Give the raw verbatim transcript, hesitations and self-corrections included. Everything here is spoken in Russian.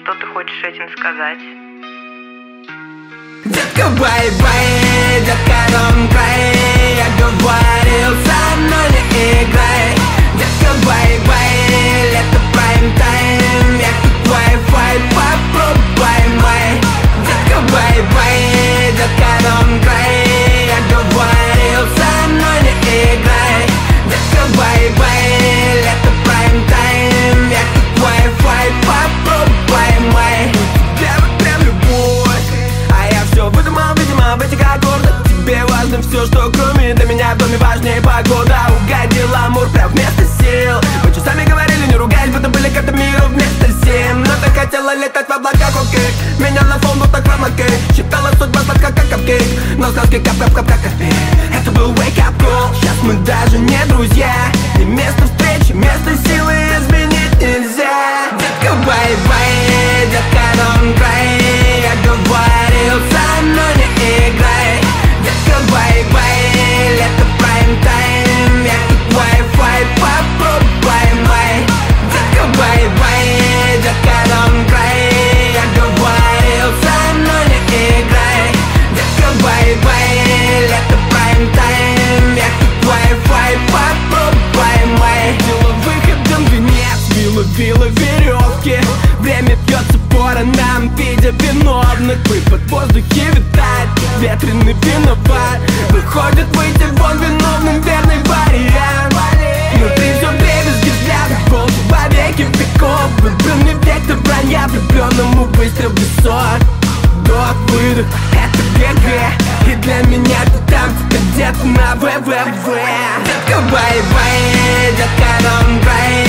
Что ты хочешь этим сказать? Детка, бай-бай, детка, don't cry. Я говорил, со мной не играй. Детка, бай-бай, лето прайм-тайм. Я тут Wi-Fi, попробуй мой. Детка, бай-бай, детка, don't cry. Я говорил, со мной не играй. Детка, бай-бай, лето прайм-тайм. Я тут Wi-Fi, попробуй мой. Для вот прям любовь, а я все выдумал, видимо, в этих аккордах. Тебе важно все, что кроме для меня в доме важнее погода. Угодил амур прям вместо сил. Мы часами говорили, не ругаясь, будто были карты мира вместо семь. Но ты хотела летать в облаках, окей. Меня на фон вот так ромакей. Считала судьба сладка, как капкейк. Но сказки кап-кап-кап-кап капей. Это был wake-up call. Сейчас мы даже не друзья. И место встречи, место силы изменить нельзя. Детка, бай-бай, детка, don't cry. Я говорил, со мной не играй. Детка, бай-бай, лето прайм-тайм. Я тут Wi-Fi, попробуй мой. Детка, бай-бай, детка, don't cry. Я говорил, со мной не играй. Детка, бай-бай, лето прайм-тайм. Я тут Wi-Fi, попробуй мой. Дело выходом венец, вилла, вилла, веревки. Время бьет по нам, видя виновных. Выпад в воздухе витает, ветреный виноват. Выходит выйти вон виновным верный вариант. Внутри все дребезги взглядов, гол во веки веков. Был не вектор вранья, влюбленному выстрел в висок. Вдох, выдох, это ГГ. И для меня ты там, ты где-то на вэ вэ вэ. Детка, бай-бай, детка, don't cry.